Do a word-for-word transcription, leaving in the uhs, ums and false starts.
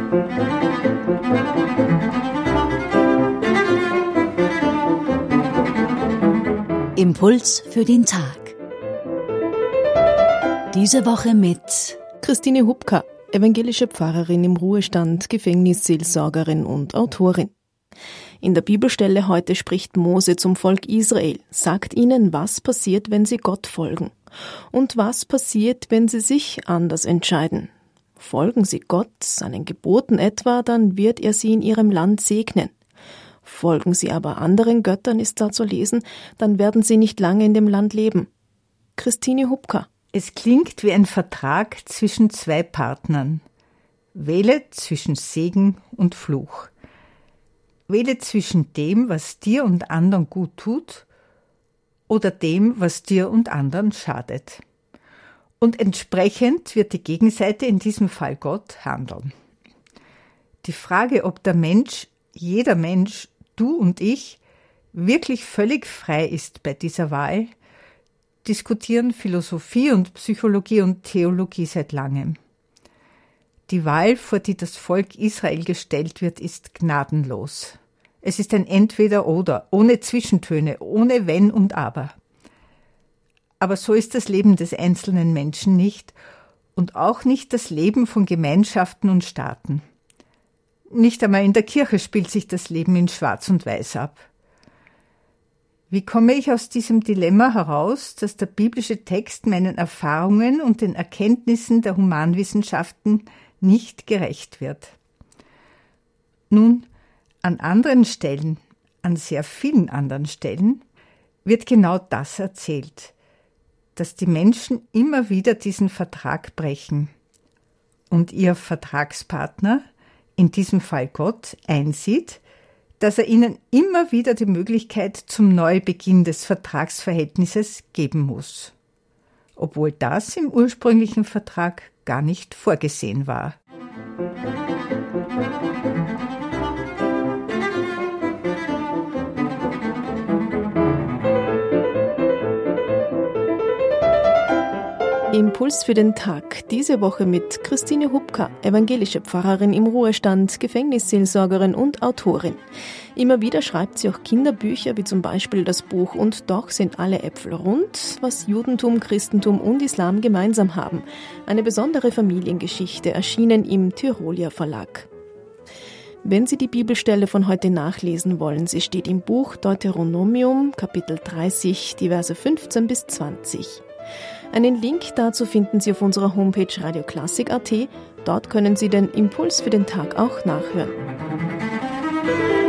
Impuls für den Tag. Diese Woche mit Christine Hubka, evangelische Pfarrerin im Ruhestand, Gefängnisseelsorgerin und Autorin. In der Bibelstelle heute spricht Mose zum Volk Israel, sagt ihnen, was passiert, wenn sie Gott folgen und was passiert, wenn sie sich anders entscheiden. Folgen sie Gott, seinen Geboten etwa, dann wird er sie in ihrem Land segnen. Folgen sie aber anderen Göttern, ist da zu lesen, dann werden sie nicht lange in dem Land leben. Christine Hubka. Es klingt wie ein Vertrag zwischen zwei Partnern. Wähle zwischen Segen und Fluch. Wähle zwischen dem, was dir und anderen gut tut, oder dem, was dir und anderen schadet. Und entsprechend wird die Gegenseite, in diesem Fall Gott, handeln. Die Frage, ob der Mensch, jeder Mensch, du und ich, wirklich völlig frei ist bei dieser Wahl, diskutieren Philosophie und Psychologie und Theologie seit langem. Die Wahl, vor die das Volk Israel gestellt wird, ist gnadenlos. Es ist ein Entweder-Oder, ohne Zwischentöne, ohne Wenn und Aber. Aber so ist das Leben des einzelnen Menschen nicht und auch nicht das Leben von Gemeinschaften und Staaten. Nicht einmal in der Kirche spielt sich das Leben in Schwarz und Weiß ab. Wie komme ich aus diesem Dilemma heraus, dass der biblische Text meinen Erfahrungen und den Erkenntnissen der Humanwissenschaften nicht gerecht wird? Nun, an anderen Stellen, an sehr vielen anderen Stellen, wird genau das erzählt, dass die Menschen immer wieder diesen Vertrag brechen und ihr Vertragspartner, in diesem Fall Gott, einsieht, dass er ihnen immer wieder die Möglichkeit zum Neubeginn des Vertragsverhältnisses geben muss, obwohl das im ursprünglichen Vertrag gar nicht vorgesehen war. Impuls für den Tag. Diese Woche mit Christine Hubka, evangelische Pfarrerin im Ruhestand, Gefängnisseelsorgerin und Autorin. Immer wieder schreibt sie auch Kinderbücher, wie zum Beispiel das Buch Und doch sind alle Äpfel rund, was Judentum, Christentum und Islam gemeinsam haben. Eine besondere Familiengeschichte, erschienen im Tyrolia Verlag. Wenn Sie die Bibelstelle von heute nachlesen wollen, sie steht im Buch Deuteronomium, Kapitel dreißig, die Verse fünfzehn bis zwanzig. Einen Link dazu finden Sie auf unserer Homepage radioklassik punkt at. Dort können Sie den Impuls für den Tag auch nachhören.